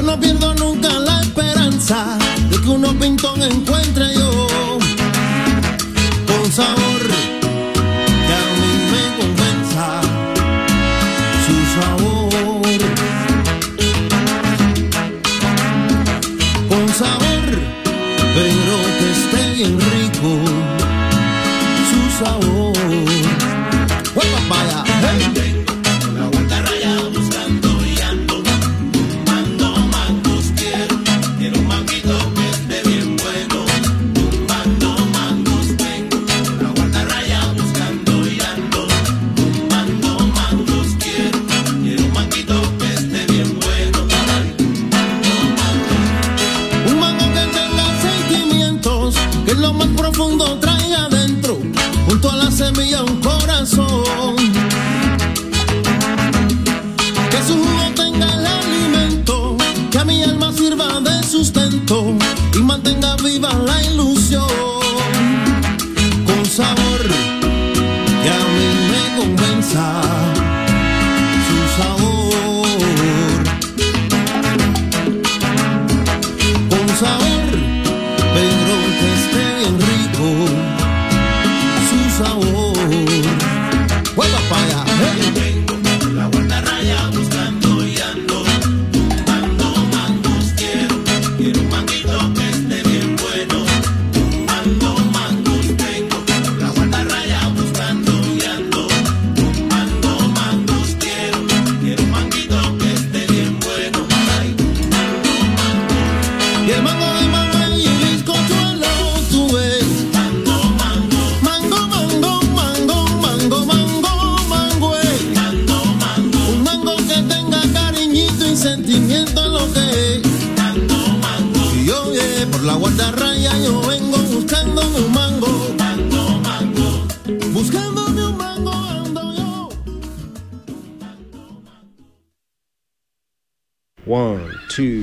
no pierdo nunca la esperanza de que unos pintón encuentre yo con sabor que a mí me convenza su sabor, con sabor, pero que esté bien rico su sabor. ¡Pues papaya! ¡Hey! Trae adentro, junto a la semilla un corazón, que su jugo tenga el alimento, que a mi alma sirva de sustento y mantenga viva la ilusión, con sabor que a mí me convenza su sabor, con sabor, pero que esté bien rico su sabor. ¡Pues papaya! ¡Hey! Vengo por la guardarraya buscando y ando tumbando mangos. Quiero un manguito que esté bien bueno. Tumbando mangos. Vengo por la guardarraya buscando y ando tumbando mangos. Quiero un manguito que esté bien bueno. Ay, tumbando mangos. Y el mango de mamá y el bizcochuelo tú ves. Mango, mango, Mango, mango, mango, mango, mango, mango, mango, mango, un mango que tenga cariñito y sentimiento en lo que es. mango, mango, Y yo por la guardarraya yo vengo buscándome un mango, mango, mango. buscándome un mango ando yo. 1, 2